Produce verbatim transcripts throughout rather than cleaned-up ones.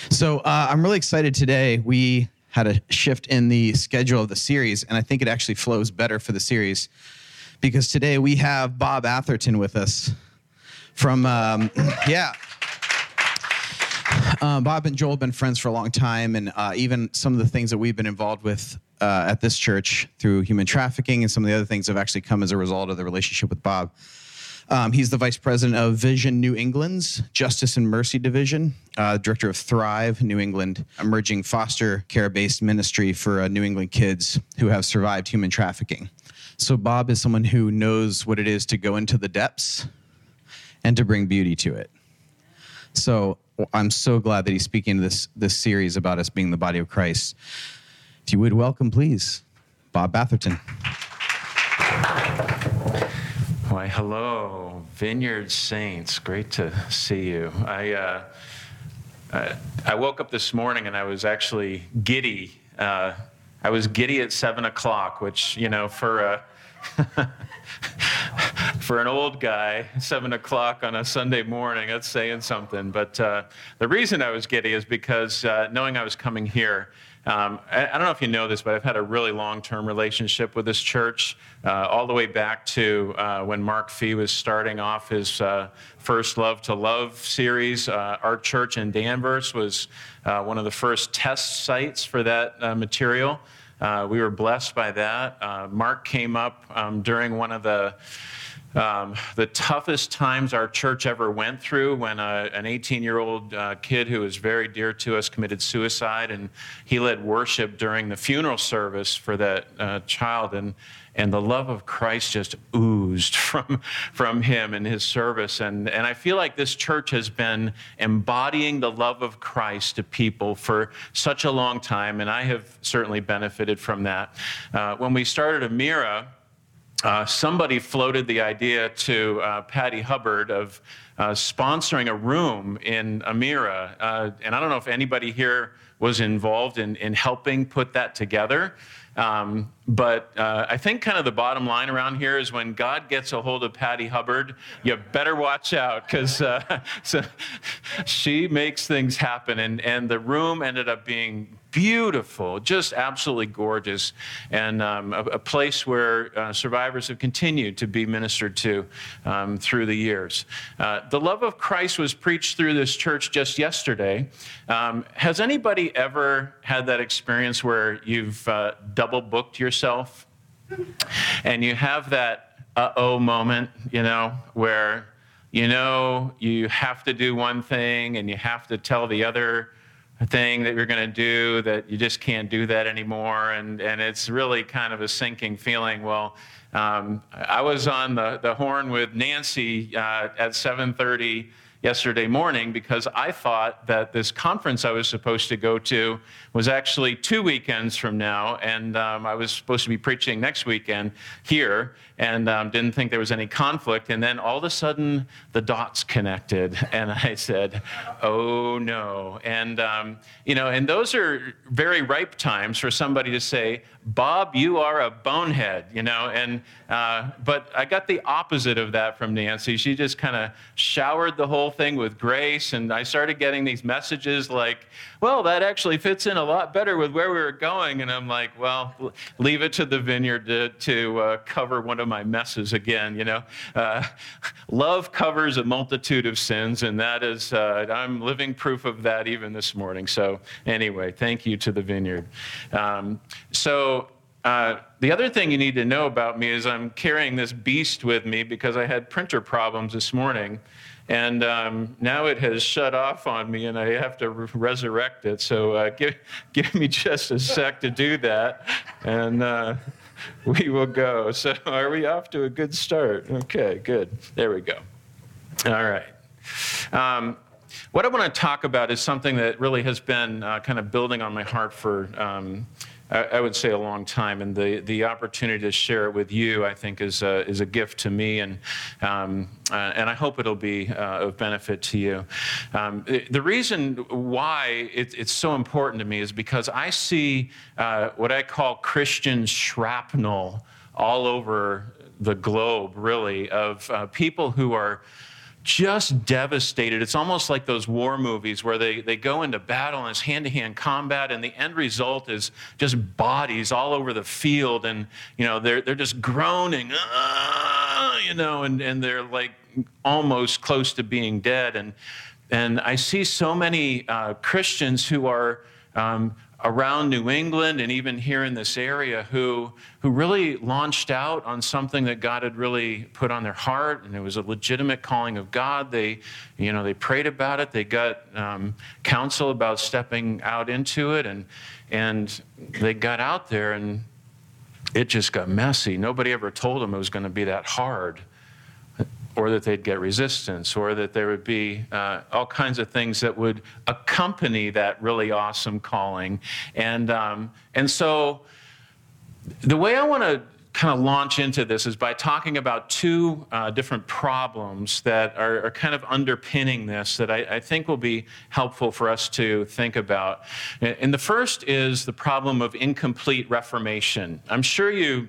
So uh, I'm really excited today. We had a shift in the schedule of the series, and I think it actually flows better for the series because today we have Bob Atherton with us from, um, yeah. Uh, Bob and Joel have been friends for a long time, and uh, even some of the things that we've been involved with uh, at this church through human trafficking and some of the other things have actually come as a result of the relationship with Bob. Um, he's the vice president of Vision New England's Justice and Mercy Division, uh, director of Thrive New England, emerging foster care-based ministry for uh, New England kids who have survived human trafficking. So Bob is someone who knows what it is to go into the depths and to bring beauty to it. So I'm so glad that he's speaking to this, this series about us being the body of Christ. If you would welcome, please, Bob Atherton. Why, hello, Vineyard Saints. Great to see you. I, uh, I I woke up this morning and I was actually giddy. Uh, I was giddy at seven o'clock, which, you know, for a for an old guy, seven o'clock on a Sunday morning, that's saying something. But uh, the reason I was giddy is because uh, knowing I was coming here. Um, I, I don't know if you know this, but I've had a really long-term relationship with this church, uh, all the way back to uh, when Mark Fee was starting off his uh, first Love to Love series. Uh, our church in Danvers was uh, one of the first test sites for that uh, material. Uh, we were blessed by that. Uh, Mark came up um, during one of the Um, the toughest times our church ever went through when a, an eighteen-year-old uh, kid who was very dear to us committed suicide, and he led worship during the funeral service for that uh, child, and and the love of Christ just oozed from from him in his service, and and I feel like this church has been embodying the love of Christ to people for such a long time, and I have certainly benefited from that. Uh, when we started Amira, Uh, somebody floated the idea to uh, Patty Hubbard of uh, sponsoring a room in Amira. Uh, and I don't know if anybody here was involved in, in helping put that together. Um, but uh, I think kind of the bottom line around here is when God gets a hold of Patty Hubbard, you better watch out, because uh, so she makes things happen. And, and the room ended up being beautiful, just absolutely gorgeous, and um, a, a place where uh, survivors have continued to be ministered to um, through the years. Uh, the love of Christ was preached through this church just yesterday. Um, has anybody ever had that experience where you've uh, double booked yourself and you have that uh-oh moment, you know, where you know you have to do one thing and you have to tell the other thing that you're going to do, that you just can't do that anymore, and and it's really kind of a sinking feeling. Well, um, I was on the, the horn with Nancy uh, at seven thirty yesterday morning because I thought that this conference I was supposed to go to was actually two weekends from now, and um, I was supposed to be preaching next weekend here, and um, didn't think there was any conflict, and then all of a sudden the dots connected, and I said, oh no. And um, you know, and those are very ripe times for somebody to say, Bob, you are a bonehead, you know, and uh, but I got the opposite of that from Nancy. She just kind of showered the whole thing with grace, and I started getting these messages like, well, that actually fits in a lot better with where we were going, and I'm like, well, leave it to the Vineyard to, to uh, cover one of my messes again, you know. Uh, love covers a multitude of sins, and that is, uh, I'm living proof of that even this morning. So anyway, thank you to the Vineyard. Um, so uh, the other thing you need to know about me is I'm carrying this beast with me because I had printer problems this morning. And um, now it has shut off on me, and I have to re- resurrect it. So uh, give, give me just a sec to do that, and uh, we will go. So are we off to a good start? Okay, good. There we go. All right. Um, what I want to talk about is something that really has been uh, kind of building on my heart for um, I would say a long time, and the, the opportunity to share it with you, I think, is a, is a gift to me, and um, uh, and I hope it'll be uh, of benefit to you. Um, the reason why it, it's so important to me is because I see uh, what I call Christian shrapnel all over the globe, really, of uh, people who are just devastated. It's almost like those war movies where they, they go into battle and it's hand-to-hand combat, and the end result is just bodies all over the field, and you know they're they're just groaning, ah, you know, and, and they're like almost close to being dead. And and I see so many uh, Christians who are um, around New England and even here in this area who who really launched out on something that God had really put on their heart, and it was a legitimate calling of God. They, you know, they prayed about it. They got um, counsel about stepping out into it, and and they got out there, and it just got messy. Nobody ever told them it was going to be that hard, or that they'd get resistance, or that there would be uh, all kinds of things that would accompany that really awesome calling. And um, and so the way I want to kind of launch into this is by talking about two uh, different problems that are, are kind of underpinning this that I, I think will be helpful for us to think about. And the first is the problem of incomplete Reformation. I'm sure you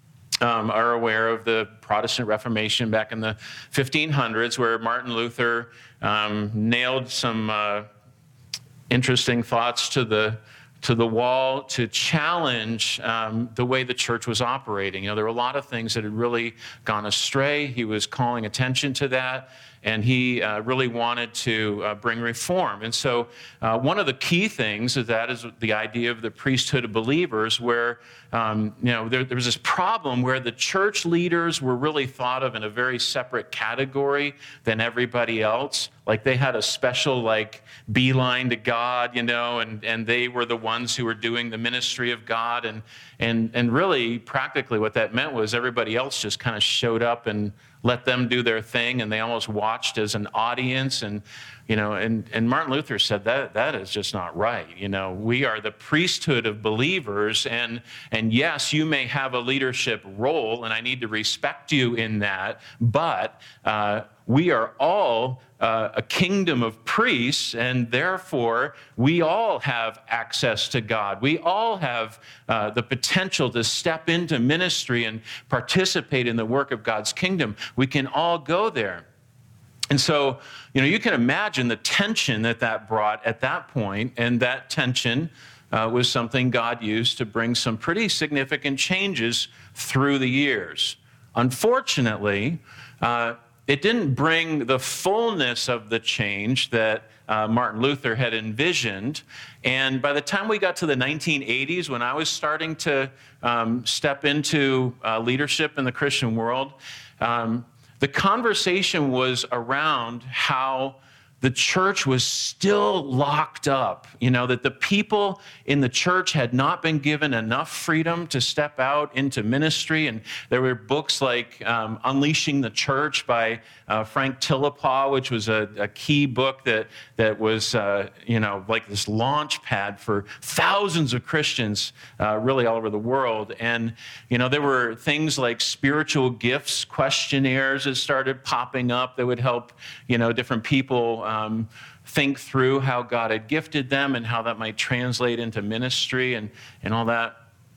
Um, are aware of the Protestant Reformation back in the fifteen hundreds, where Martin Luther um, nailed some uh, interesting thoughts to the to the wall to challenge um, the way the church was operating. You know, there were a lot of things that had really gone astray. He was calling attention to that, and he uh, really wanted to uh, bring reform. And so uh, one of the key things of that is the idea of the priesthood of believers, where um, you know there, there was this problem where the church leaders were really thought of in a very separate category than everybody else. Like they had a special like beeline to God, you know, and, and they were the ones who were doing the ministry of God. And, and, and really, practically what that meant was everybody else just kind of showed up and let them do their thing, and they almost watched as an audience. And, you know, and, and Martin Luther said that that is just not right. You know, we are the priesthood of believers, and, and yes, you may have a leadership role, and I need to respect you in that, but uh, we are all uh, a kingdom of priests, and therefore we all have access to God. We all have uh, the potential to step into ministry and participate in the work of God's kingdom. We can all go there. And so, you know, you can imagine the tension that that brought at that point, and that tension uh, was something God used to bring some pretty significant changes through the years. Unfortunately, uh, it didn't bring the fullness of the change that uh, Martin Luther had envisioned. And by the time we got to the nineteen eighties, when I was starting to um, step into uh, leadership in the Christian world, um, the conversation was around how the church was still locked up, you know, that the people in the church had not been given enough freedom to step out into ministry. And there were books like um, Unleashing the Church by uh, Frank Tillapaw, which was a, a key book that, that was, uh, you know, like this launch pad for thousands of Christians uh, really all over the world. And, you know, there were things like spiritual gifts questionnaires that started popping up that would help, you know, different people Um, think through how God had gifted them and how that might translate into ministry and, and all that.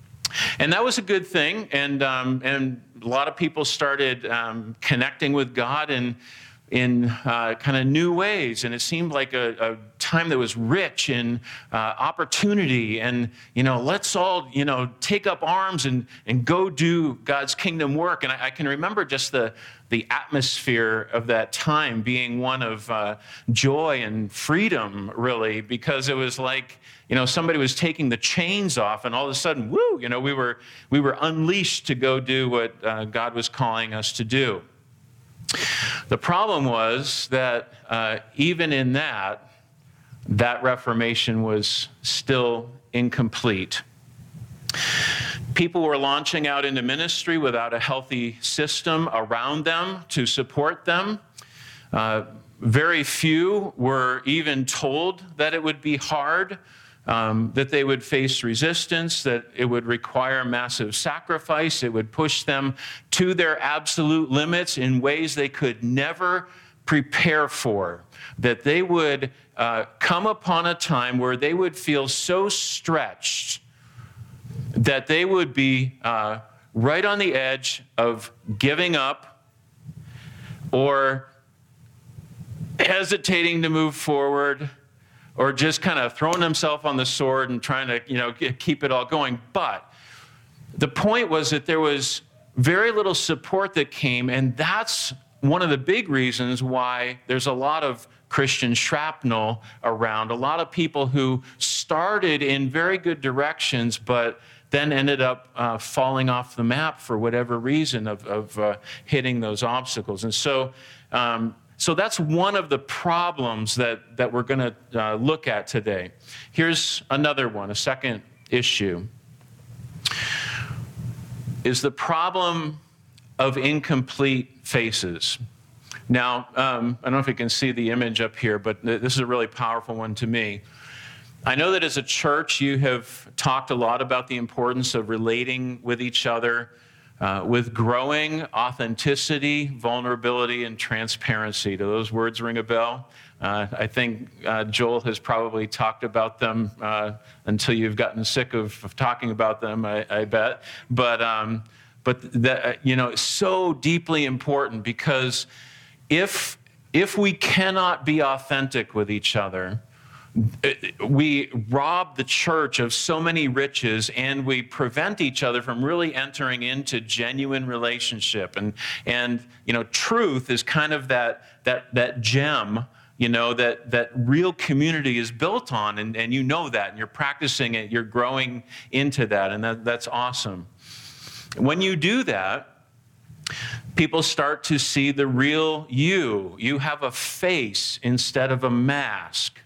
And that was a good thing. And, um, and a lot of people started um, connecting with God in, in uh, kind of new ways. And it seemed like a, a time that was rich in uh, opportunity. And, you know, let's all, you know, take up arms and, and go do God's kingdom work. And I, I can remember just the the atmosphere of that time being one of uh, joy and freedom, really, because it was like, you know, somebody was taking the chains off, and all of a sudden, woo, you know, we were we were unleashed to go do what uh, God was calling us to do. The problem was that uh, even in that, that Reformation was still incomplete. People were launching out into ministry without a healthy system around them to support them. Uh, very few were even told that it would be hard, um, that they would face resistance, that it would require massive sacrifice. It would push them to their absolute limits in ways they could never prepare for, that they would uh, come upon a time where they would feel so stretched that they would be uh, right on the edge of giving up or hesitating to move forward, or just kind of throwing himself on the sword and trying to, you know, keep it all going. But the point was that there was very little support that came, and that's one of the big reasons why there's a lot of Christian shrapnel around, a lot of people who started in very good directions, but then ended up uh, falling off the map for whatever reason of, of uh, hitting those obstacles. And so um, so that's one of the problems that, that we're going to uh, look at today. Here's another one, a second issue, is the problem of incomplete faces. Now, um, I don't know if you can see the image up here, but this is a really powerful one to me. I know that as a church, you have talked a lot about the importance of relating with each other, uh, with growing authenticity, vulnerability, and transparency. Do those words ring a bell? Uh, I think uh, Joel has probably talked about them uh, until you've gotten sick of, of talking about them, I, I bet. But, um, but that, you know, it's so deeply important, because if if we cannot be authentic with each other, we rob the church of so many riches, and we prevent each other from really entering into genuine relationship. And and you know, truth is kind of that that that gem, you know, that that real community is built on, and, and you know that, and you're practicing it, you're growing into that, and that, that's awesome. When you do that, people start to see the real you. You have a face instead of a mask.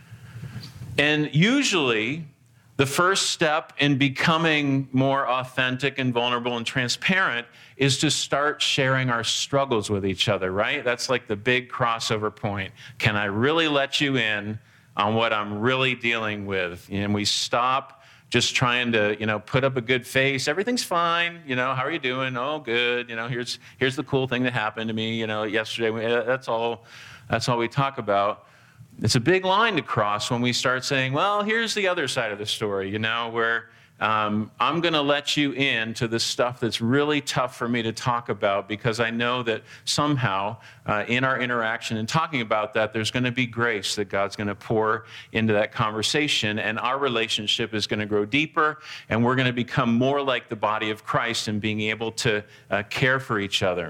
And usually, the first step in becoming more authentic and vulnerable and transparent is to start sharing our struggles with each other, right? That's like the big crossover point. Can I really let you in on what I'm really dealing with? And we stop just trying to, you know, put up a good face. Everything's fine. You know, how are you doing? Oh, good. You know, here's here's the cool thing that happened to me, you know, yesterday. That's all, that's all we talk about. It's a big line to cross when we start saying, well, here's the other side of the story, you know, where um, I'm going to let you in to the stuff that's really tough for me to talk about, because I know that somehow uh, in our interaction and talking about that, there's going to be grace that God's going to pour into that conversation, and our relationship is going to grow deeper, and we're going to become more like the body of Christ in being able to uh, care for each other.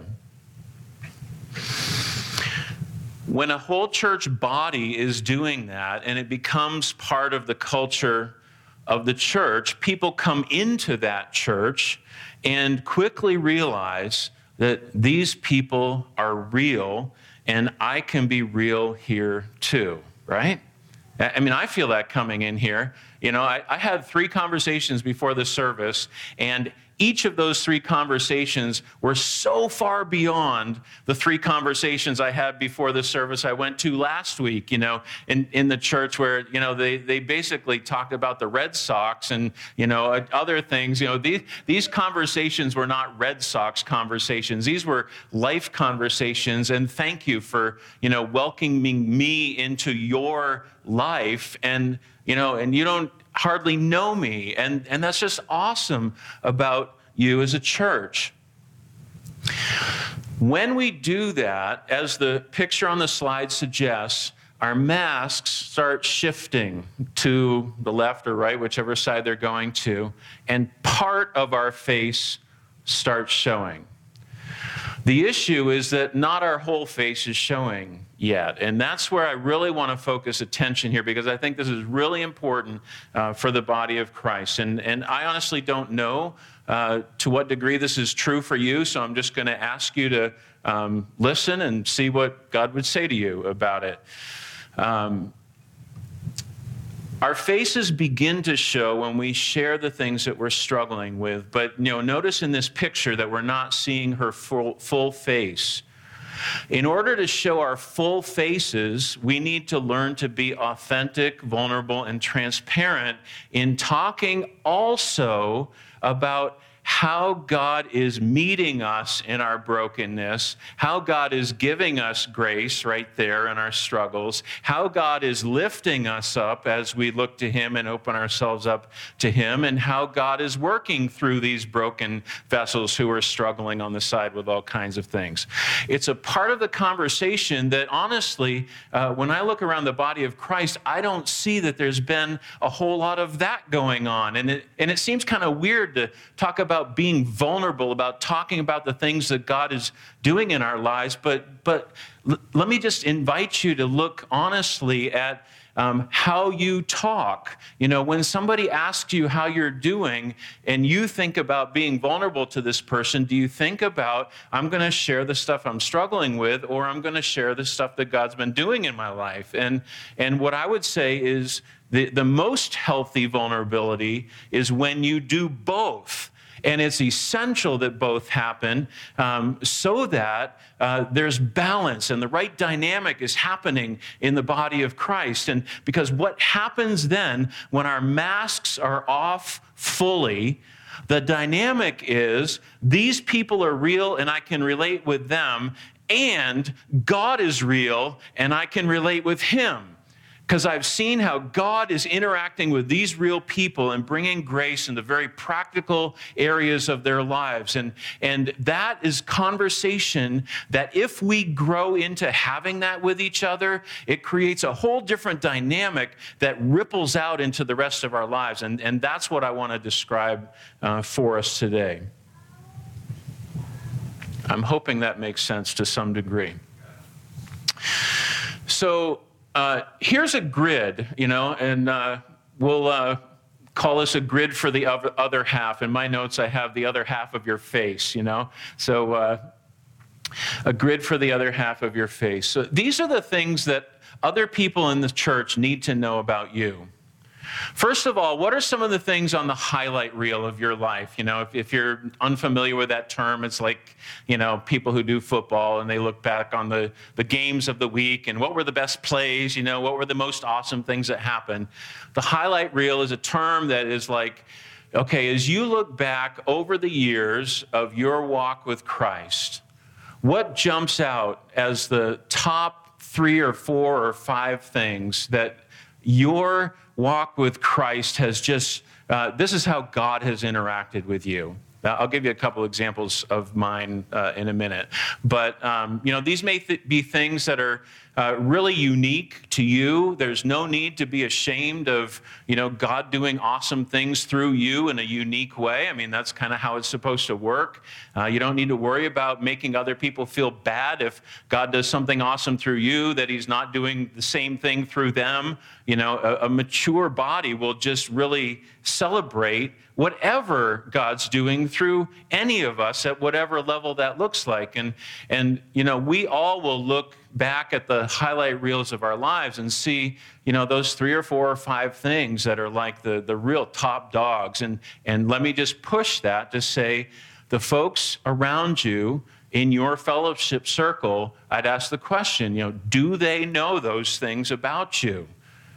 When a whole church body is doing that, and it becomes part of the culture of the church, people come into that church and quickly realize that these people are real, and I can be real here too, right? I mean, I feel that coming in here. You know, I, I had three conversations before the service, and each of those three conversations were so far beyond the three conversations I had before the service I went to last week, you know, in, in the church where, you know, they, they basically talked about the Red Sox and, you know, other things. You know, these, these conversations were not Red Sox conversations. These were life conversations. And thank you for, you know, welcoming me into your life. And, you know, and you don't hardly know me. And, and that's just awesome about you as a church. When we do that, as the picture on the slide suggests, our masks start shifting to the left or right, whichever side they're going to, and part of our face starts showing. The issue is that not our whole face is showing yet. And that's where I really want to focus attention here, because I think this is really important uh, for the body of Christ. And, and I honestly don't know uh, to what degree this is true for you, so I'm just going to ask you to um, listen and see what God would say to you about it. Um, Our faces begin to show when we share the things that we're struggling with. But, you know, notice in this picture that we're not seeing her full, full face. In order to show our full faces, we need to learn to be authentic, vulnerable, and transparent in talking also about how God is meeting us in our brokenness, how God is giving us grace right there in our struggles, how God is lifting us up as we look to him and open ourselves up to him, and how God is working through these broken vessels who are struggling on the side with all kinds of things. It's a part of the conversation that honestly, uh, when I look around the body of Christ, I don't see that there's been a whole lot of that going on. And it, and it seems kind of weird to talk about being vulnerable, about talking about the things that God is doing in our lives. But, but l- let me just invite you to look honestly at Um, how you talk. You know, when somebody asks you how you're doing and you think about being vulnerable to this person, do you think about, I'm going to share the stuff I'm struggling with, or I'm going to share the stuff that God's been doing in my life? And, and what I would say is the, the most healthy vulnerability is when you do both. And it's essential that both happen um, so that uh, there's balance and the right dynamic is happening in the body of Christ. And because what happens then when our masks are off fully, the dynamic is these people are real and I can relate with them, and God is real and I can relate with him. Because I've seen how God is interacting with these real people and bringing grace in the very practical areas of their lives. And, and that is conversation that if we grow into having that with each other, it creates a whole different dynamic that ripples out into the rest of our lives. And, and that's what I want to describe uh, for us today. I'm hoping that makes sense to some degree. So, Uh, here's a grid, you know, and uh, we'll uh, call this a grid for the other half. In my notes, I have the other half of your face, you know. So uh, a grid for the other half of your face. So these are the things that other people in the church need to know about you. First of all, what are some of the things on the highlight reel of your life? You know, if, if you're unfamiliar with that term, it's like, you know, people who do football and they look back on the, the games of the week and what were the best plays, you know, what were the most awesome things that happened. The highlight reel is a term that is like, okay, as you look back over the years of your walk with Christ, what jumps out as the top three or four or five things that your walk with Christ has just, uh, this is how God has interacted with you? I'll give you a couple examples of mine uh, in a minute. But, um, you know, these may th- be things that are uh, really unique to you. There's no need to be ashamed of, you know, God doing awesome things through you in a unique way. I mean, that's kind of how it's supposed to work. Uh, you don't need to worry about making other people feel bad if God does something awesome through you, that he's not doing the same thing through them. You know, a, a mature body will just really celebrate whatever God's doing through any of us at whatever level that looks like. And, and you know, we all will look back at the highlight reels of our lives and see, you know, those three or four or five things that are like the, the real top dogs. And, and let me just push that to say, the folks around you in your fellowship circle, I'd ask the question, you know, do they know those things about you?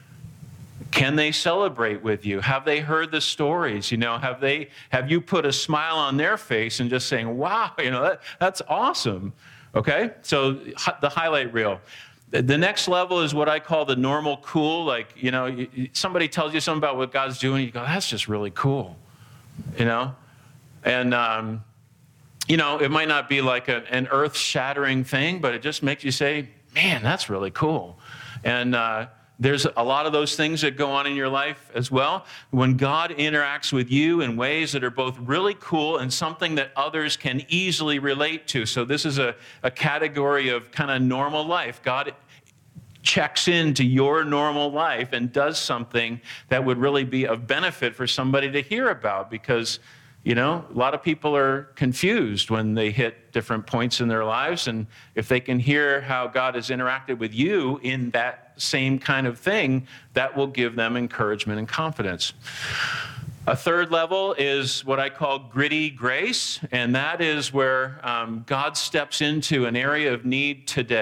Can they celebrate with you? Have they heard the stories? You know, have they, have you put a smile on their face and just saying, wow, you know, that, that's awesome. Okay. So the highlight reel. The next level is what I call the normal cool. Like, you know, somebody tells you something about what God's doing. You go, that's just really cool. You know, and, um, you know, it might not be like a, an earth shattering thing, but it just makes you say, man, that's really cool. And, uh, There's a lot of those things that go on in your life as well. When God interacts with you in ways that are both really cool and something that others can easily relate to. So this is a, a category of kind of normal life. God checks into your normal life and does something that would really be of benefit for somebody to hear about, because, you know, a lot of people are confused when they hit different points in their lives. And if they can hear how God has interacted with you in that same kind of thing, that will give them encouragement and confidence. A third level is what I call gritty grace, and that is where um, God steps into an area of need today.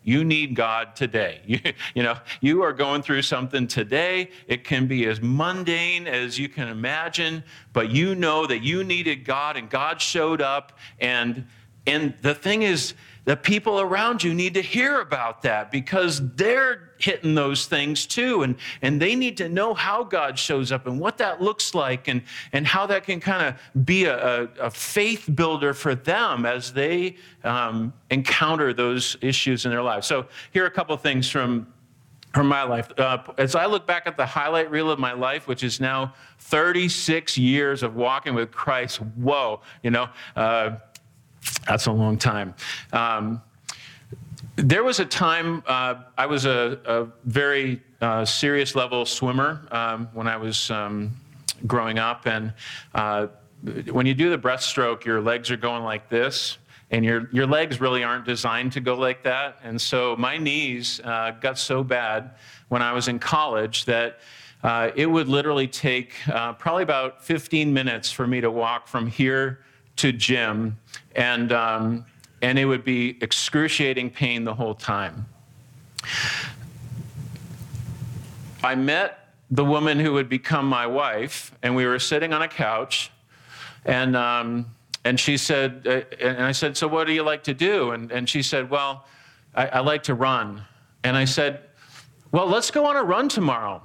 You need God today. You, you know, you are going through something today. It can be as mundane as you can imagine, but you know that you needed God, and God showed up. And, and the thing is, the people around you need to hear about that, because they're hitting those things too. And, and they need to know how God shows up and what that looks like, and, and how that can kind of be a, a, a faith builder for them as they um, encounter those issues in their lives. So here are a couple of things from, from my life. Uh, as I look back at the highlight reel of my life, which is now thirty-six years of walking with Christ, whoa, you know, uh, that's a long time. Um, there was a time, uh, I was a, a very uh, serious level swimmer um, when I was um, growing up. And uh, when you do the breaststroke, your legs are going like this, and your, your legs really aren't designed to go like that. And so my knees uh, got so bad when I was in college that uh, it would literally take uh, probably about fifteen minutes for me to walk from here to gym, and um, and it would be excruciating pain the whole time. I met the woman who would become my wife, and we were sitting on a couch, and um, and she said, uh, and I said, so what do you like to do? And and she said, well, I, I like to run. And I said, well, let's go on a run tomorrow.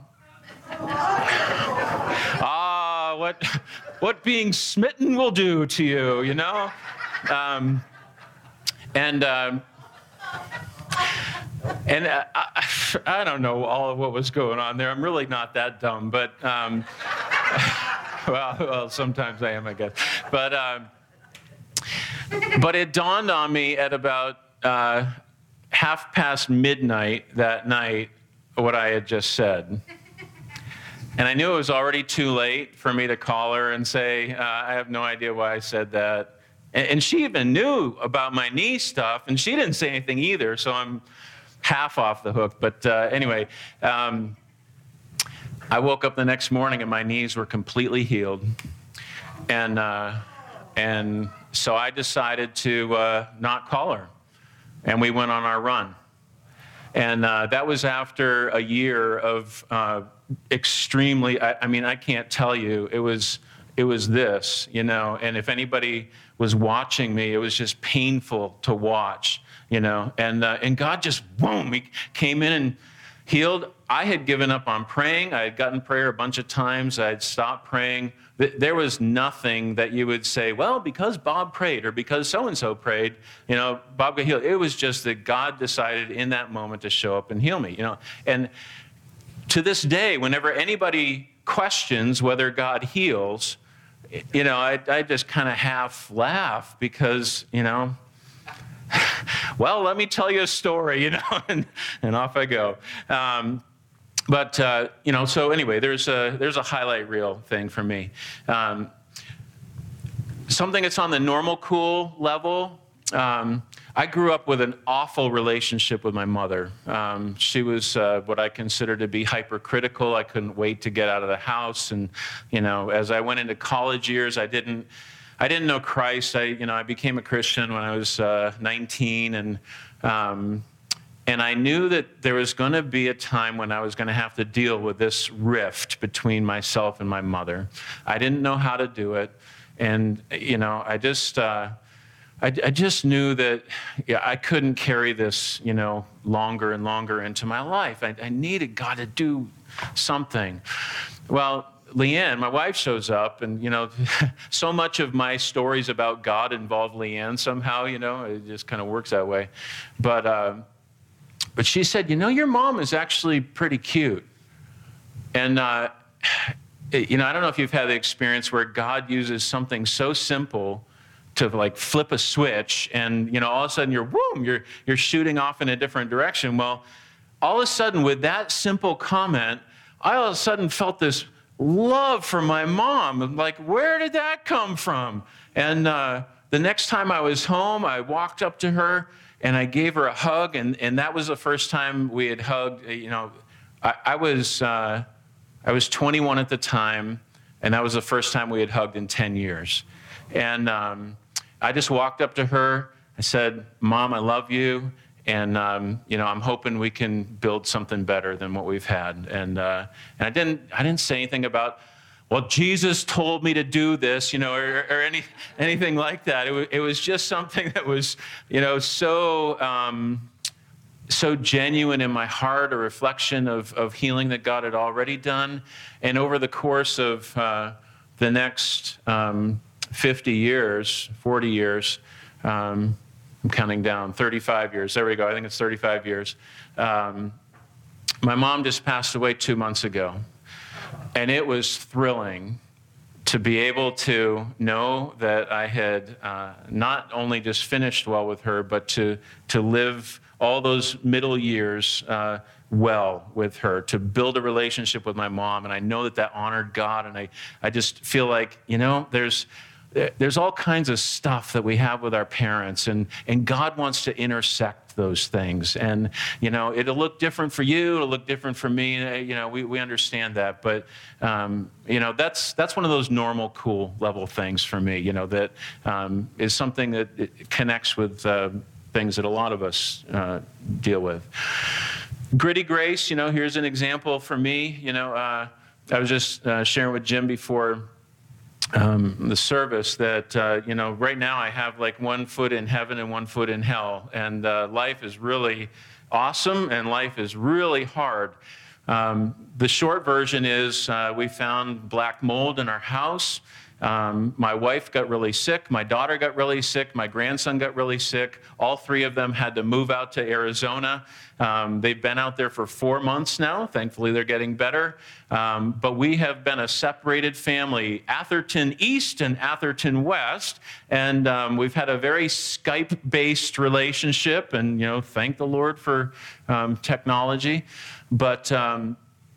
Ah, what what being smitten will do to you, you know? Um, and um, and uh, I, I don't know all of what was going on there. I'm really not that dumb, but um, well, well, sometimes I am, I guess. But um, but it dawned on me at about uh, half past midnight that night what I had just said. And I knew it was already too late for me to call her and say, uh, I have no idea why I said that. And, and she even knew about my knee stuff, and she didn't say anything either, so I'm half off the hook. But uh, anyway, um, I woke up the next morning and my knees were completely healed. And, uh, and so I decided to uh, not call her, and we went on our run. And uh, that was after a year of uh, extremely, I, I mean, I can't tell you, it was it was this, you know, and if anybody was watching me, it was just painful to watch, you know, and uh, and God just, boom, he came in and healed. I had given up on praying. I had gotten prayer a bunch of times. I had stopped praying. There was nothing that you would say, well, because Bob prayed or because so-and-so prayed, you know, Bob got healed. It was just that God decided in that moment to show up and heal me, you know. And to this day, whenever anybody questions whether God heals, you know, I, I just kind of half laugh because, you know, well, let me tell you a story, you know, and, and off I go. Um, But, uh, you know, so anyway, there's a, there's a highlight reel thing for me. Um, something that's on the normal cool level, um, I grew up with an awful relationship with my mother. Um, she was uh, what I consider to be hypercritical. I couldn't wait to get out of the house. And, you know, as I went into college years, I didn't, I didn't know Christ. I, you know, I became a Christian when I was uh, nineteen, and um, And I knew that there was going to be a time when I was going to have to deal with this rift between myself and my mother. I didn't know how to do it. And, you know, I just, uh, I, I just knew that yeah, I couldn't carry this, you know, longer and longer into my life. I, I needed God to do something. Well, Leanne, my wife, shows up, and, you know, so much of my stories about God involve Leanne somehow, you know, it just kind of works that way. But, uh, But she said, you know, your mom is actually pretty cute. And, uh, you know, I don't know if you've had the experience where God uses something so simple to, like, flip a switch, and, you know, all of a sudden you're, boom, you're, you're shooting off in a different direction. Well, all of a sudden with that simple comment, I all of a sudden felt this love for my mom. I'm like, where did that come from? And uh, the next time I was home, I walked up to her, and I gave her a hug, and, and that was the first time we had hugged. You know, I, I was uh, I was twenty-one at the time, and that was the first time we had hugged in ten years. And um, I just walked up to her. I said, "Mom, I love you." And, um, you know, I'm hoping we can build something better than what we've had. And, uh, and I didn't, I didn't say anything about, well, Jesus told me to do this, you know, or, or any, anything like that. It, w- it was just something that was, you know, so, um, so genuine in my heart, a reflection of, of healing that God had already done. And over the course of uh, the next um, fifty years, forty years, um, I'm counting down, thirty-five years. There we go. I think it's thirty-five years. Um, my mom just passed away two months ago. And it was thrilling to be able to know that I had uh, not only just finished well with her, but to, to live all those middle years uh, well with her, to build a relationship with my mom. And I know that that honored God. And I, I just feel like, you know, there's... There's all kinds of stuff that we have with our parents, and, and God wants to intersect those things. And, you know, it'll look different for you, it'll look different for me, you know, we, we understand that. But, um, you know, that's that's one of those normal, cool level things for me, you know, that um, is something that it connects with uh, things that a lot of us uh, deal with. Gritty grace, you know, here's an example for me. You know, uh, I was just uh, sharing with Jim before Um, the service that, uh, you know, right now I have like one foot in heaven and one foot in hell. And uh, life is really awesome and life is really hard. Um, the short version is uh, we found black mold in our house. Um, my wife got really sick. My daughter got really sick. My grandson got really sick. All three of them had to move out to Arizona. Um, they've been out there for four months now. Thankfully, they're getting better. Um, but we have been a separated family, Atherton East and Atherton West. And um, we've had a very Skype-based relationship. And, you know, thank the Lord for um, technology. But um,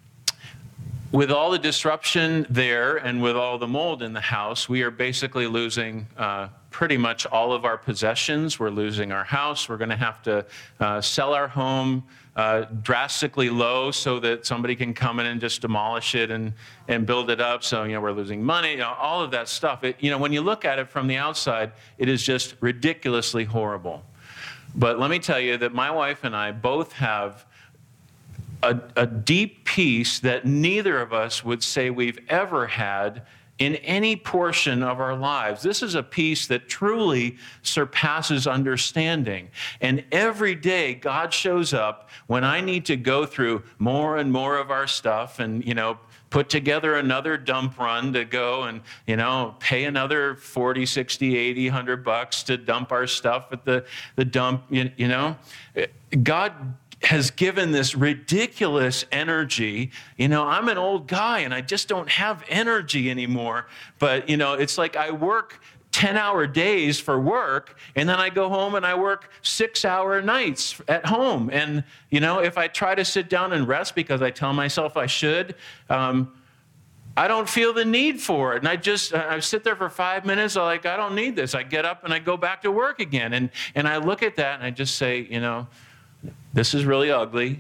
with all the disruption there and with all the mold in the house, we are basically losing uh, pretty much all of our possessions. We're losing our house. We're going to have to uh, sell our home uh, drastically low so that somebody can come in and just demolish it and, and build it up. So, you know, we're losing money, you know, all of that stuff. It, you know, when you look at it from the outside, it is just ridiculously horrible. But let me tell you that my wife and I both have A, a deep peace that neither of us would say we've ever had in any portion of our lives. This is a peace that truly surpasses understanding. And every day God shows up when I need to go through more and more of our stuff and, you know, put together another dump run to go and, you know, pay another forty, sixty, eighty, one hundred bucks to dump our stuff at the, the dump, you, you know. God has given this ridiculous energy. You know, I'm an old guy and I just don't have energy anymore. But, you know, it's like I work ten-hour days for work, and then I go home and I work six-hour nights at home. And, you know, if I try to sit down and rest because I tell myself I should, um, I don't feel the need for it. And I just, I sit there for five minutes, I'm like, I don't need this. I get up and I go back to work again. And, and I look at that and I just say, you know, this is really ugly.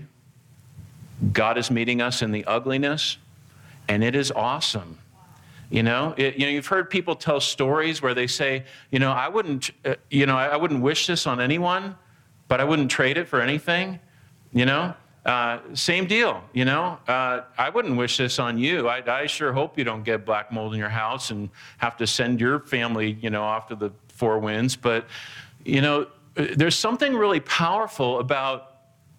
God is meeting us in the ugliness, and it is awesome. You know, it, you know, you've heard people tell stories where they say, you know, I wouldn't, uh, you know, I, I wouldn't wish this on anyone, but I wouldn't trade it for anything. You know, uh, same deal. You know, uh, I wouldn't wish this on you. I, I sure hope you don't get black mold in your house and have to send your family, you know, off to the four winds. But, you know, there's something really powerful about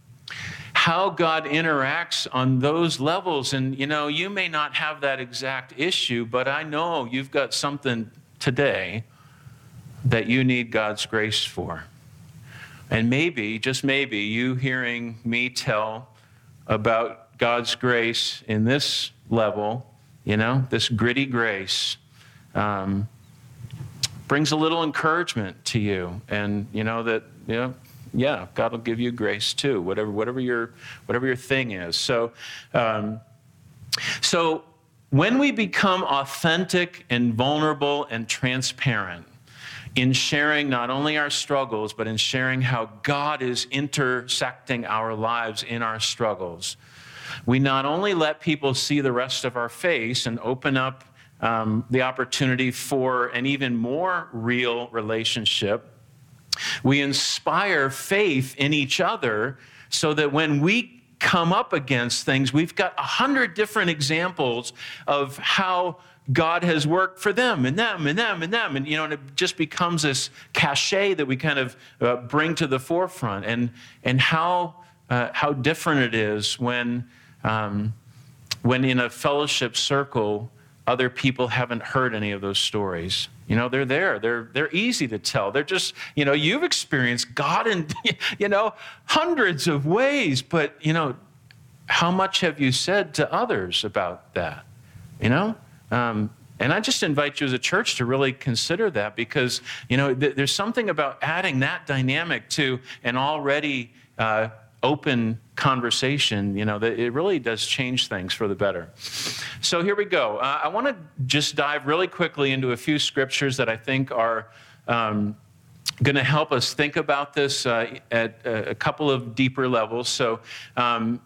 how God interacts on those levels. And, you know, you may not have that exact issue, but I know you've got something today that you need God's grace for. And maybe, just maybe, you hearing me tell about God's grace in this level, you know, this gritty grace, um, brings a little encouragement to you. And, you know, that, you know, yeah, God will give you grace too, whatever whatever your whatever your thing is. So, um, so when we become authentic and vulnerable and transparent in sharing not only our struggles, but in sharing how God is intersecting our lives in our struggles, we not only let people see the rest of our face and open up um, the opportunity for an even more real relationship, We inspire faith in each other so that when we come up against things, we've got a hundred different examples of how God has worked for them and them and them and them. And, you know, and it just becomes this cachet that we kind of uh, bring to the forefront. And and how uh, how different it is when um, when in a fellowship circle, other people haven't heard any of those stories. You know, they're there. They're they're easy to tell. They're just, you know, you've experienced God in, you know, hundreds of ways. But, you know, how much have you said to others about that? You know? Um, and I just invite you as a church to really consider that, because, you know, th- there's something about adding that dynamic to an already uh, open conversation, you know, that it really does change things for the better. So here we go. Uh, I want to just dive really quickly into a few scriptures that I think are um, going to help us think about this uh, at a couple of deeper levels. So, um,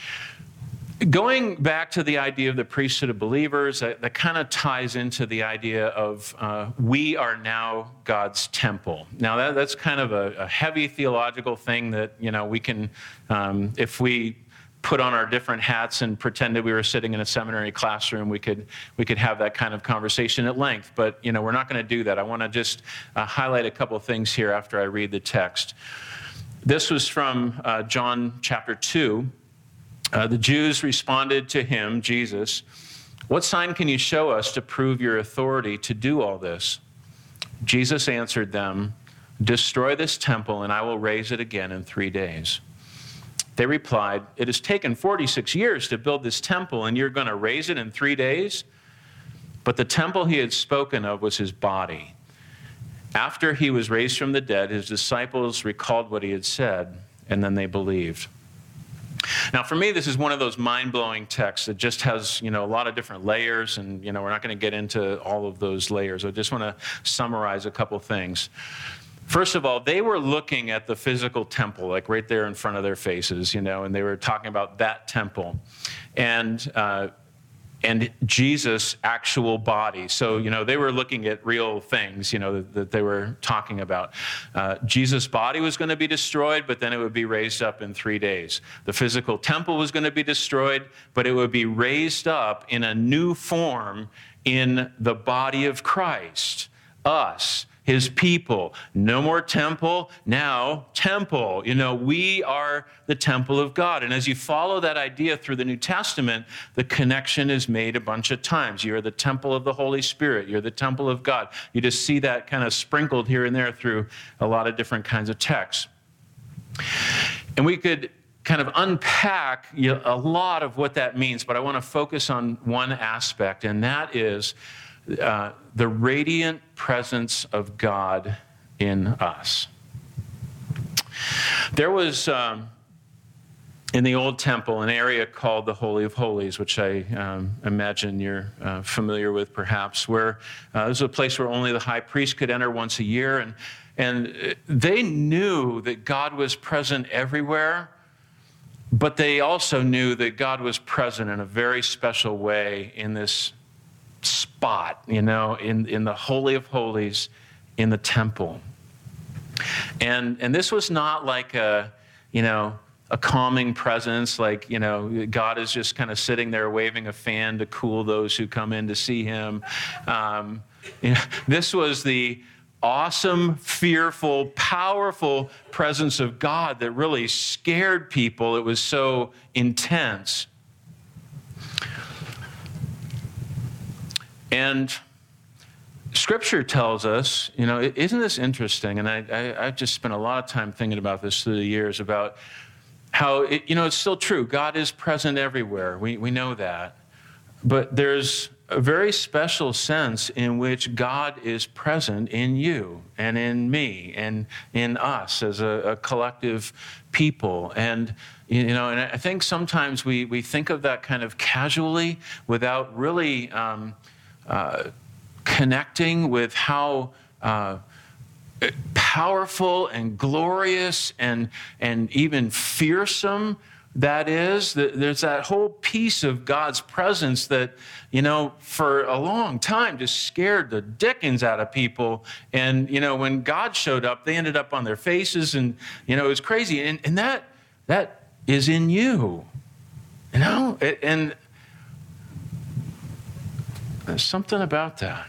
going back to the idea of the priesthood of believers, that, that kind of ties into the idea of uh, we are now God's temple. Now, that, that's kind of a, a heavy theological thing that, you know, we can, um, if we put on our different hats and pretended we were sitting in a seminary classroom, we could we could have that kind of conversation at length. But, you know, we're not going to do that. I want to just uh, highlight a couple of things here after I read the text. This was from uh, John chapter two. Uh, the Jews responded to him, Jesus, "What sign can you show us to prove your authority to do all this?" Jesus answered them, "Destroy this temple, and I will raise it again in three days." They replied, "It has taken forty-six years to build this temple, and you're going to raise it in three days?" But the temple he had spoken of was his body. After he was raised from the dead, his disciples recalled what he had said, and then they believed. Now, for me, this is one of those mind-blowing texts that just has, you know, a lot of different layers, and, you know, we're not going to get into all of those layers. I just want to summarize a couple things. First of all, they were looking at the physical temple, like right there in front of their faces, you know, and they were talking about that temple. And uh, and Jesus' actual body. So, you know, they were looking at real things, you know, that, that they were talking about. Uh, Jesus' body was going to be destroyed, but then it would be raised up in three days. The physical temple was going to be destroyed, but it would be raised up in a new form in the body of Christ, us, his people. No more temple, now temple. You know, we are the temple of God. And as you follow that idea through the New Testament, the connection is made a bunch of times. You're the temple of the Holy Spirit. You're the temple of God. You just see that kind of sprinkled here and there through a lot of different kinds of texts. And we could kind of unpack a lot of what that means, but I want to focus on one aspect, and that is Uh, the radiant presence of God in us. There was, um, in the old temple, an area called the Holy of Holies, which I um, imagine you're uh, familiar with perhaps, where uh, this was a place where only the high priest could enter once a year. And, and they knew that God was present everywhere, but they also knew that God was present in a very special way in this spot, you know, in, in the Holy of Holies in the temple. And and this was not like a, you know, a calming presence, like, you know, God is just kind of sitting there waving a fan to cool those who come in to see him. Um, you know, this was the awesome, fearful, powerful presence of God that really scared people. It was so intense. And Scripture tells us, you know, isn't this interesting? And I, I, I've just spent a lot of time thinking about this through the years, about how, it, you know, it's still true. God is present everywhere. We, we know that. But there's a very special sense in which God is present in you and in me and in us as a, a collective people. And, you know, and I think sometimes we, we think of that kind of casually without really Um, Uh, connecting with how uh, powerful and glorious and and even fearsome that is. There's that whole piece of God's presence that, you know, for a long time just scared the dickens out of people. And, you know, when God showed up, they ended up on their faces, and, you know, it was crazy. And, and that that is in you, you know, and there's something about that.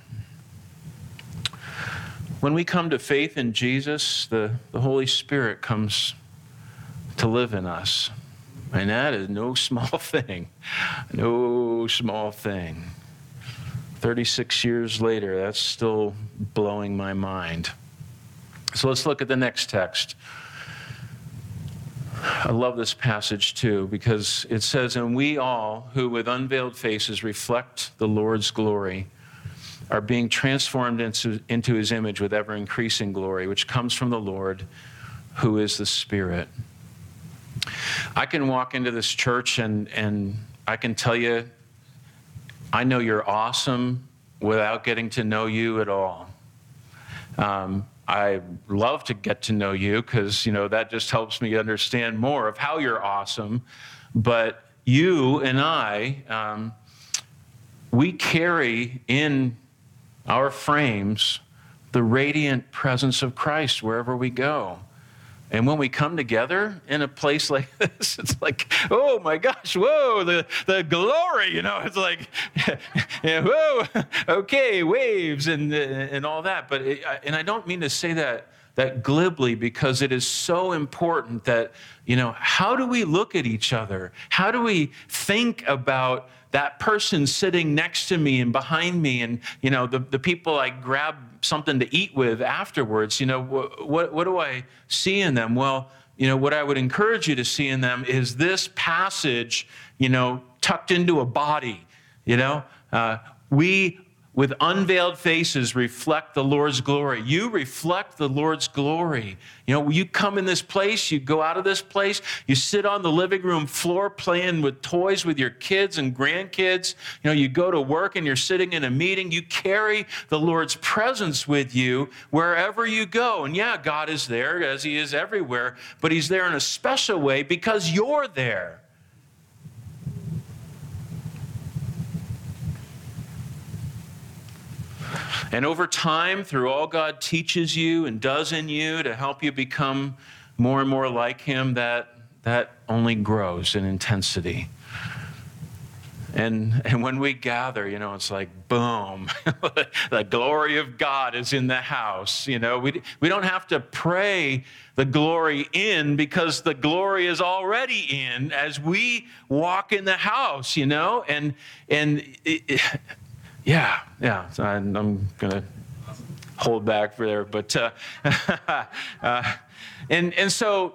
When we come to faith in Jesus, the, the Holy Spirit comes to live in us. And that is no small thing. No small thing. thirty-six years later, that's still blowing my mind. So let's look at the next text. I love this passage too, because it says, "And we all who with unveiled faces reflect the Lord's glory are being transformed into, into his image with ever-increasing glory, which comes from the Lord, who is the Spirit." I can walk into this church and, and I can tell you, I know you're awesome without getting to know you at all. Um, I love to get to know you because, you know, that just helps me understand more of how you're awesome. But you and I, um, we carry in our frames the radiant presence of Christ wherever we go. And when we come together in a place like this, it's like, oh my gosh, whoa, the, the glory, you know, it's like, yeah, whoa, okay, waves and and all that. But it, and I don't mean to say that that glibly, because it is so important that, you know, how do we look at each other? How do we think about that person sitting next to me and behind me, and, you know, the, the people I grab something to eat with afterwards? You know, what, what, what do I see in them? Well, you know, what I would encourage you to see in them is this passage, you know, tucked into a body, you know. Uh, we, with unveiled faces, reflect the Lord's glory. You reflect the Lord's glory. You know, you come in this place, you go out of this place, you sit on the living room floor playing with toys with your kids and grandkids. You know, you go to work and you're sitting in a meeting. You carry the Lord's presence with you wherever you go. And yeah, God is there as he is everywhere, but he's there in a special way because you're there. And over time, through all God teaches you and does in you to help you become more and more like him, that, that only grows in intensity. And, and when we gather, you know, it's like, boom, the glory of God is in the house. You know, we, we don't have to pray the glory in, because the glory is already in as we walk in the house, you know, and, and it, it, Yeah, yeah. So I'm, I'm going to hold back for there, but uh, uh, and and so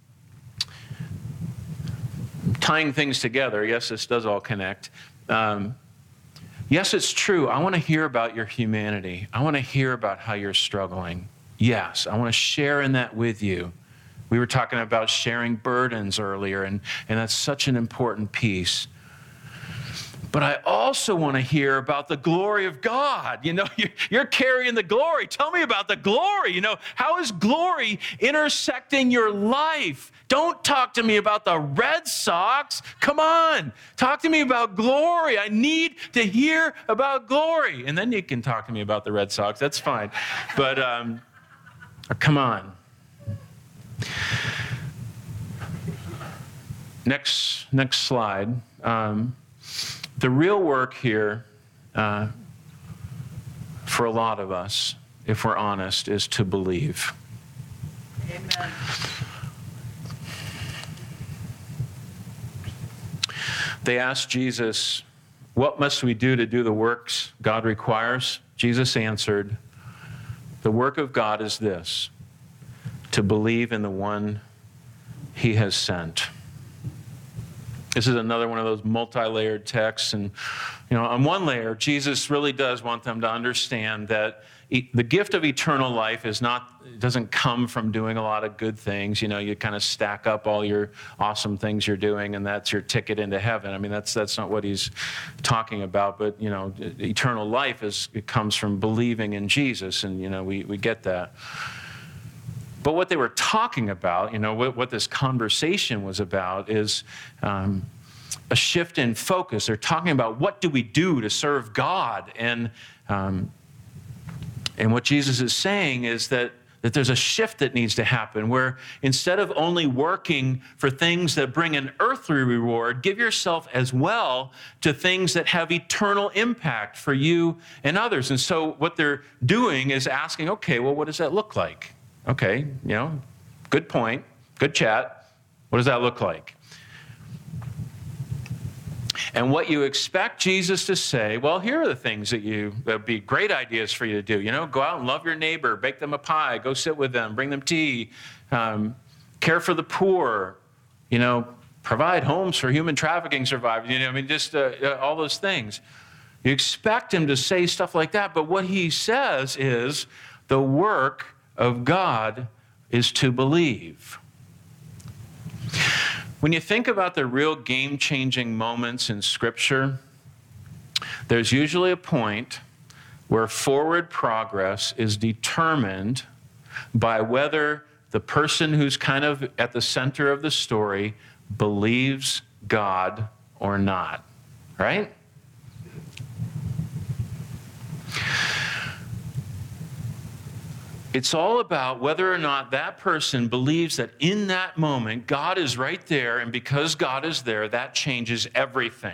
tying things together. Yes, this does all connect. Um, yes, it's true. I want to hear about your humanity. I want to hear about how you're struggling. Yes, I want to share in that with you. We were talking about sharing burdens earlier, and and that's such an important piece. But I also want to hear about the glory of God. You know, you're carrying the glory. Tell me about the glory. You know, how is glory intersecting your life? Don't talk to me about the Red Sox. Come on. Talk to me about glory. I need to hear about glory. And then you can talk to me about the Red Sox. That's fine. But um, come on. Next, next slide. Um, The real work here, uh, for a lot of us, if we're honest, is to believe. Amen. They asked Jesus, "What must we do to do the works God requires?" Jesus answered, "The work of God is this, to believe in the one he has sent." This is another one of those multi-layered texts. And, you know, on one layer, Jesus really does want them to understand that e- the gift of eternal life is not, it doesn't come from doing a lot of good things. You know, you kind of stack up all your awesome things you're doing, and that's your ticket into heaven. I mean, that's that's not what he's talking about. But, you know, eternal life is, it comes from believing in Jesus. And, you know, we, we get that. But what they were talking about, you know, what, what this conversation was about is um, a shift in focus. They're talking about what do we do to serve God? And um, and what Jesus is saying is that, that there's a shift that needs to happen where instead of only working for things that bring an earthly reward, give yourself as well to things that have eternal impact for you and others. And so what they're doing is asking, okay, well, what does that look like? Okay, you know, good point, good chat. What does that look like? And what you expect Jesus to say, well, here are the things that you, that would be great ideas for you to do. You know, go out and love your neighbor, bake them a pie, go sit with them, bring them tea, um, care for the poor, you know, provide homes for human trafficking survivors. You know, I mean, just uh, uh, all those things. You expect him to say stuff like that, but what he says is the work of God is to believe. When you think about the real game-changing moments in Scripture, there's usually a point where forward progress is determined by whether the person who's kind of at the center of the story believes God or not, right? It's all about whether or not that person believes that in that moment, God is right there, and because God is there, that changes everything.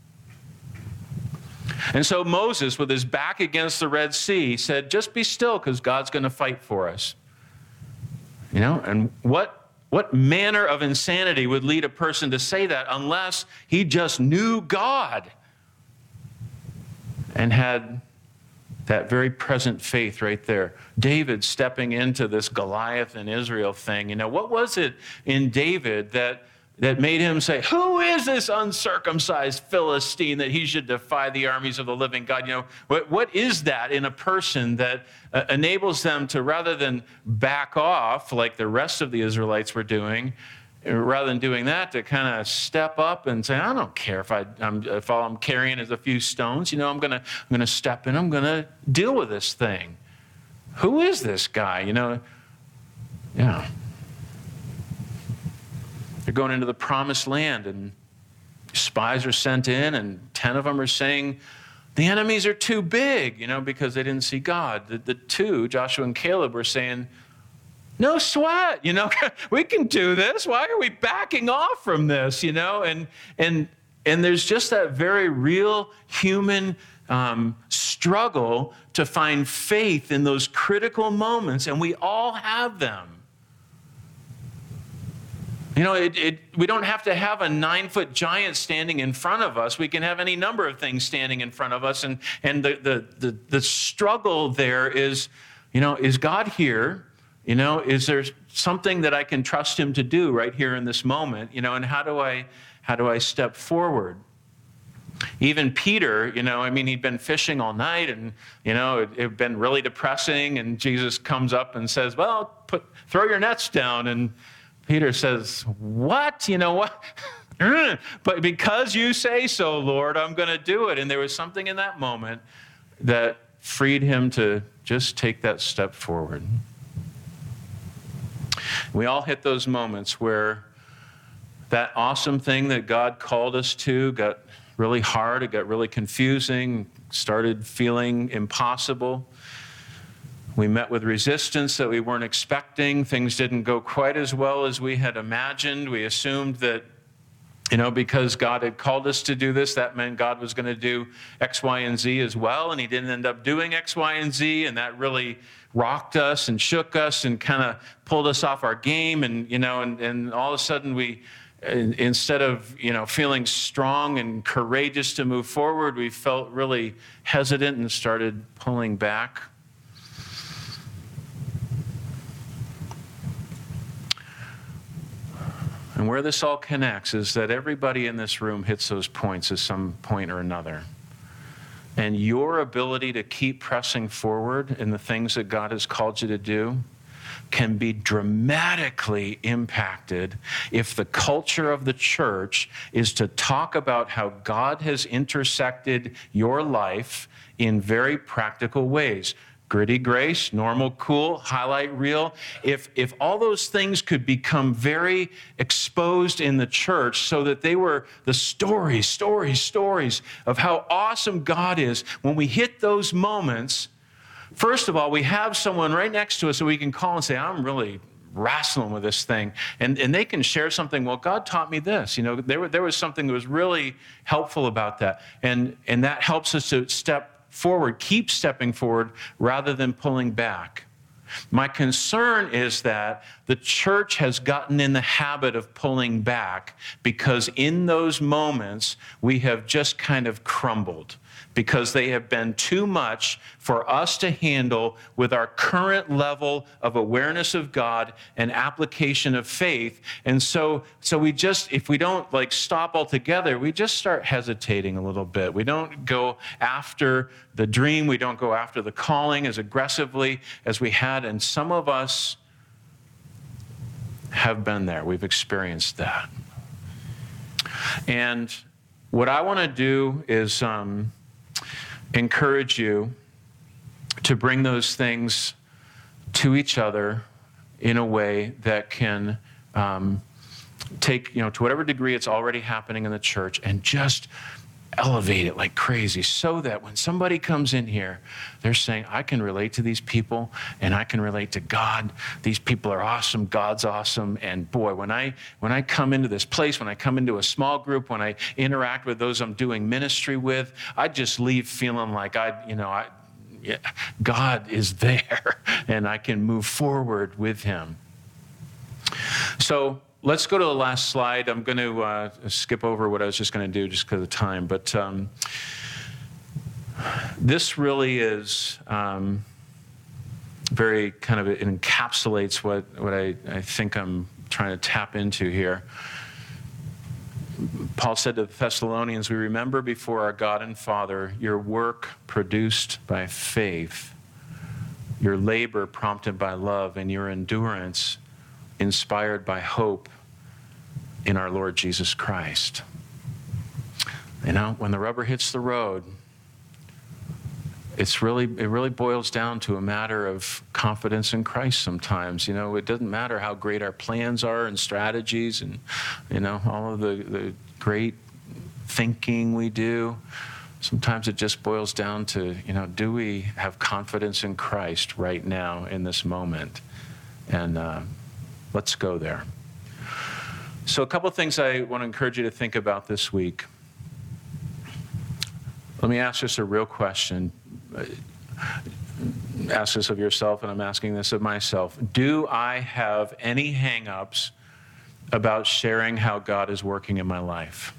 And so Moses, with his back against the Red Sea, said, just be still, because God's going to fight for us. You know, and what, what manner of insanity would lead a person to say that unless he just knew God and had that very present faith right there. David stepping into this Goliath and Israel thing. You know, what was it in David that, that made him say, who is this uncircumcised Philistine that he should defy the armies of the living God? You know, what, what is that in a person that uh, enables them to, rather than back off like the rest of the Israelites were doing, rather than doing that, to kind of step up and say, I don't care if, I, I'm, if all I'm carrying is a few stones. You know, I'm going to I'm gonna step in. I'm going to deal with this thing. Who is this guy? You know, yeah. They're going into the promised land, and spies are sent in, and ten of them are saying, the enemies are too big, you know, because they didn't see God. The, the two, Joshua and Caleb, were saying, no sweat, you know, we can do this. Why are we backing off from this, you know? And and and there's just that very real human um, struggle to find faith in those critical moments, and we all have them. You know, it, it, we don't have to have a nine-foot giant standing in front of us. We can have any number of things standing in front of us, and and the the the, the struggle there is, you know, is God here? You know, is there something that I can trust him to do right here in this moment? You know, and how do I, how do I step forward? Even Peter, you know, I mean, he'd been fishing all night, and, you know, it had been really depressing, and Jesus comes up and says, well, put, throw your nets down, and Peter says, what? You know, what? But because you say so, Lord, I'm going to do it. And there was something in that moment that freed him to just take that step forward. We all hit those moments where that awesome thing that God called us to got really hard, it got really confusing, started feeling impossible. We met with resistance that we weren't expecting. Things didn't go quite as well as we had imagined. We assumed that, you know, because God had called us to do this, that meant God was going to do X, Y, and Z as well, and he didn't end up doing X, Y, and Z, and that really rocked us and shook us and kind of pulled us off our game. And, you know, and, and all of a sudden we, instead of, you know, feeling strong and courageous to move forward, we felt really hesitant and started pulling back. And where this all connects is that everybody in this room hits those points at some point or another. And your ability to keep pressing forward in the things that God has called you to do can be dramatically impacted if the culture of the church is to talk about how God has intersected your life in very practical ways. gritty grace, normal cool, highlight reel. If, if all those things could become very exposed in the church so that they were the stories, stories, stories of how awesome God is, when we hit those moments, first of all, we have someone right next to us that we can call and say, I'm really wrestling with this thing. And, and they can share something, well, God taught me this. You know, there, there was something that was really helpful about that. And, and that helps us to step forward, keep stepping forward rather than pulling back. My concern is that the church has gotten in the habit of pulling back because in those moments we have just kind of crumbled, because they have been too much for us to handle with our current level of awareness of God and application of faith. And so, so we just, if we don't like stop altogether, we just start hesitating a little bit. We don't go after the dream. We don't go after the calling as aggressively as we had. And some of us have been there. We've experienced that. And what I want to do is, um, encourage you to bring those things to each other in a way that can um, take, you know, to whatever degree it's already happening in the church and just elevate it like crazy so that when somebody comes in here, they're saying, I can relate to these people and I can relate to God. These people are awesome. God's awesome. And boy, when I when I come into this place, when I come into a small group, when I interact with those I'm doing ministry with, I just leave feeling like I, you know, I, yeah, God is there and I can move forward with him. So let's go to the last slide. I'm going to uh, skip over what I was just going to do just because of time. But um, this really is um, very kind of, it encapsulates what, what I, I think I'm trying to tap into here. Paul said to the Thessalonians, we remember before our God and Father your work produced by faith, your labor prompted by love, and your endurance inspired by hope in our Lord Jesus Christ. You know, when the rubber hits the road, it's really, it really boils down to a matter of confidence in Christ sometimes. You know, it doesn't matter how great our plans are and strategies and, you know, all of the, the great thinking we do. Sometimes it just boils down to, you know, do we have confidence in Christ right now in this moment? And uh, let's go there. So a couple of things I want to encourage you to think about this week. Let me ask just a real question. Ask this of yourself, and I'm asking this of myself. Do I have any hang-ups about sharing how God is working in my life?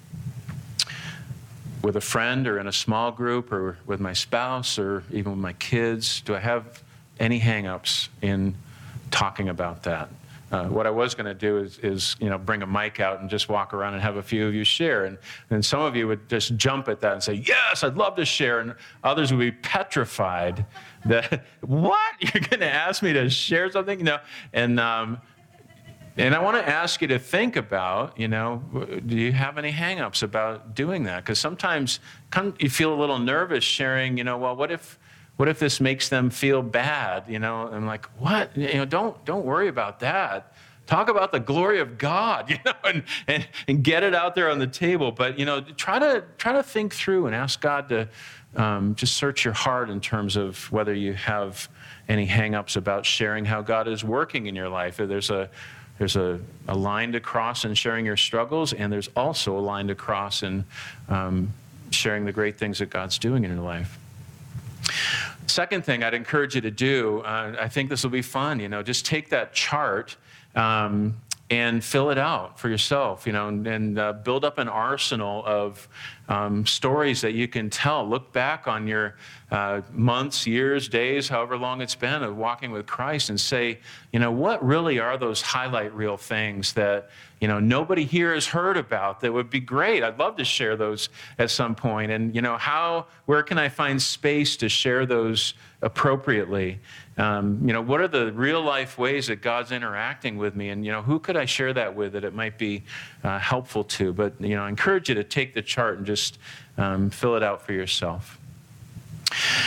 With a friend or in a small group or with my spouse or even with my kids, do I have any hang-ups in talking about that? Uh, what I was going to do is, is, you know, bring a mic out and just walk around and have a few of you share. And, and some of you would just jump at that and say, yes, I'd love to share. And others would be petrified that, what? You're going to ask me to share something? You know, and, um, and I want to ask you to think about, you know, do you have any hang-ups about doing that? Because sometimes you feel a little nervous sharing, you know, well, what if, What if this makes them feel bad? You know, I'm like, what? You know, don't don't worry about that. Talk about the glory of God, you know, and, and, and get it out there on the table. But, you know, try to try to think through and ask God to um, just search your heart in terms of whether you have any hang-ups about sharing how God is working in your life. There's a there's a, a line to cross in sharing your struggles, and there's also a line to cross in um, sharing the great things that God's doing in your life. Second thing I'd encourage you to do, uh, I think this will be fun, you know, just take that chart um, and fill it out for yourself, you know, and, and uh, build up an arsenal of um, stories that you can tell. Look back on your uh, months, years, days, however long it's been of walking with Christ and say, you know, what really are those highlight reel things that, you know, nobody here has heard about that would be great. I'd love to share those at some point. And, you know, how, where can I find space to share those appropriately? Um, you know, what are the real life ways that God's interacting with me? And, you know, who could I share that with that it might be uh, helpful to? But, you know, I encourage you to take the chart and just um, fill it out for yourself.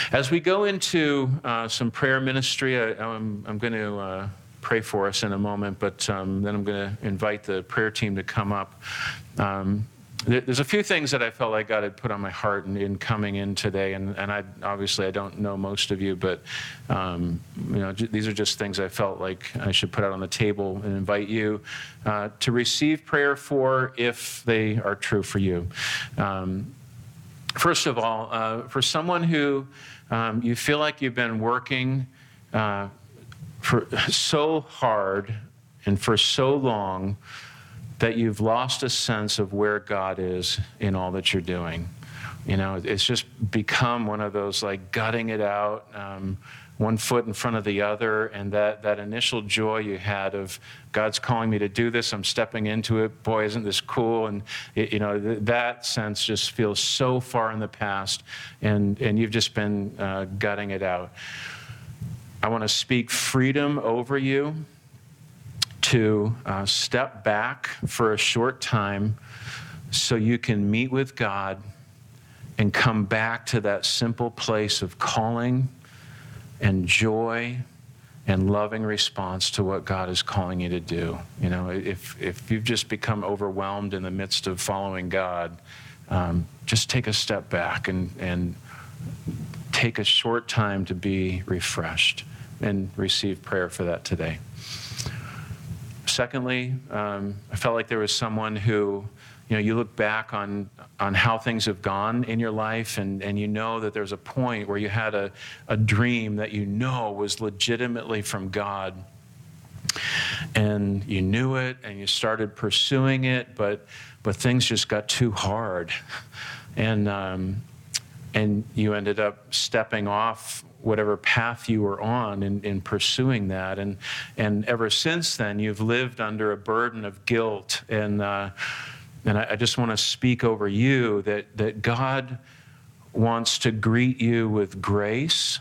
As we go into uh, some prayer ministry, I, I'm, I'm going to uh, pray for us in a moment, but um, then I'm going to invite the prayer team to come up. Um, There's a few things that I felt like God had put on my heart in, in coming in today, and, and I obviously I don't know most of you, but um, you know j- these are just things I felt like I should put out on the table and invite you uh, to receive prayer for if they are true for you. Um, first of all, uh, for someone who um, you feel like you've been working uh, for so hard and for so long that you've lost a sense of where God is in all that you're doing. You know, it's just become one of those like gutting it out, um, one foot in front of the other, and that, that initial joy you had of God's calling me to do this, I'm stepping into it, boy, isn't this cool? And, it, you know, th- that sense just feels so far in the past, and, and you've just been uh, gutting it out. I want to speak freedom over you to uh, step back for a short time so you can meet with God and come back to that simple place of calling and joy and loving response to what God is calling you to do. You know, if if you've just become overwhelmed in the midst of following God, um, just take a step back and, and take a short time to be refreshed and receive prayer for that today. Secondly, um, I felt like there was someone who, you know, you look back on on how things have gone in your life, and, and you know that there's a point where you had a, a dream that you know was legitimately from God. And you knew it, and you started pursuing it, but but things just got too hard. And um, and you ended up stepping off whatever path you were on in, in pursuing that. And and ever since then, you've lived under a burden of guilt. And uh, and I, I just want to speak over you that, that God wants to greet you with grace.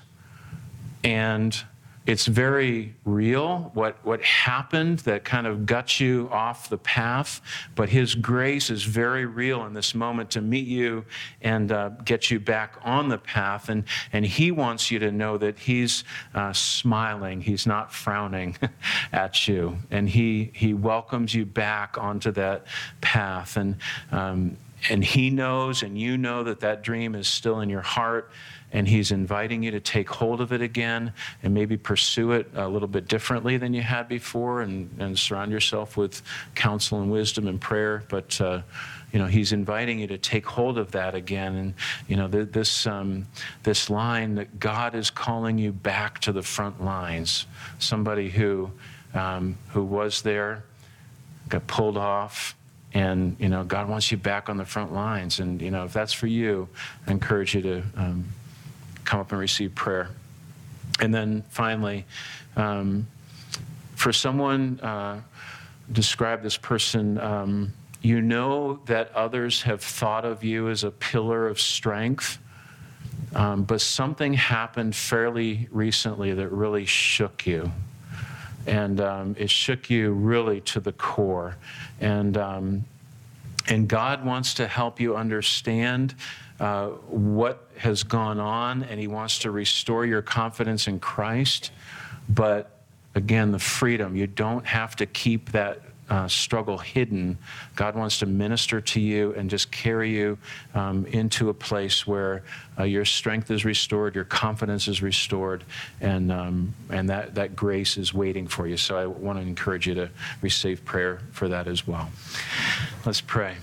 And it's very real, what, what happened that kind of got you off the path, but his grace is very real in this moment to meet you and uh, get you back on the path. And, and he wants you to know that he's uh, smiling, he's not frowning at you. And he, he welcomes you back onto that path. And, um, and he knows, and you know, that that dream is still in your heart. And he's inviting you to take hold of it again and maybe pursue it a little bit differently than you had before, and, and surround yourself with counsel and wisdom and prayer. But, uh, you know, he's inviting you to take hold of that again. And, you know, th- this, um, this line that God is calling you back to the front lines. Somebody who, um, who was there, got pulled off, and, you know, God wants you back on the front lines. And, you know, if that's for you, I encourage you to um, come up and receive prayer. And then finally, um, for someone, uh, describe this person, um, you know that others have thought of you as a pillar of strength, um, but something happened fairly recently that really shook you. And um, it shook you really to the core. And um, and God wants to help you understand uh, what has gone on, and he wants to restore your confidence in Christ. But again, the freedom, you don't have to keep that uh, struggle hidden. God wants to minister to you and just carry you um, into a place where uh, your strength is restored, your confidence is restored, and um, and that, that grace is waiting for you. So I want to encourage you to receive prayer for that as well. Let's pray.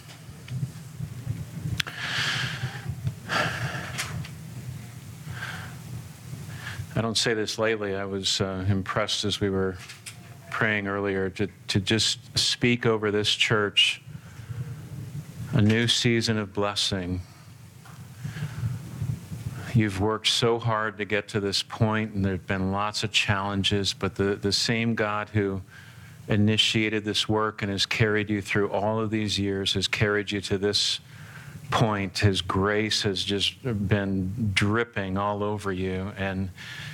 I don't say this lightly. I was uh, impressed as we were praying earlier to, to just speak over this church a new season of blessing. You've worked so hard to get to this point, and there have been lots of challenges, but the, the same God who initiated this work and has carried you through all of these years has carried you to this point. His grace has just been dripping all over you, and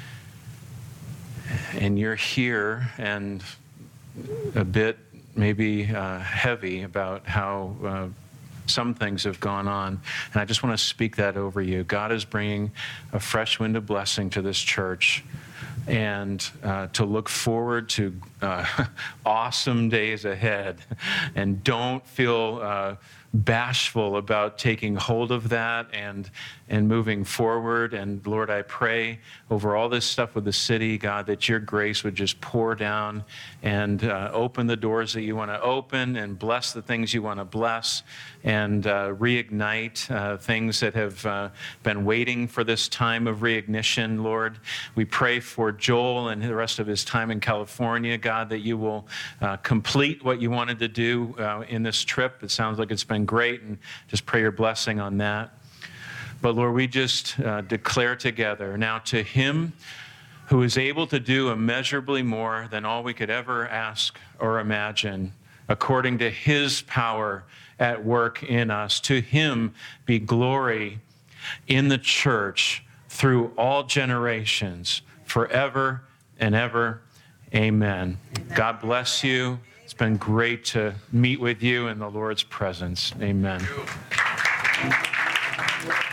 and you're here and a bit maybe uh, heavy about how uh, some things have gone on. And I just want to speak that over you. God is bringing a fresh wind of blessing to this church, and uh, to look forward to uh, awesome days ahead. And don't feel uh, bashful about taking hold of that and and moving forward. And Lord, I pray over all this stuff with the city, God, that your grace would just pour down and uh, open the doors that you want to open, and bless the things you want to bless, and uh, reignite uh, things that have uh, been waiting for this time of reignition, Lord. We pray for Joel and the rest of his time in California, God, that you will uh, complete what you wanted to do uh, in this trip. It sounds like it's been great, and just pray your blessing on that. But Lord, we just uh, declare together now, to him who is able to do immeasurably more than all we could ever ask or imagine, according to his power at work in us, to him be glory in the church through all generations, forever and ever. Amen. Amen. God bless you. It's been great to meet with you in the Lord's presence. Amen.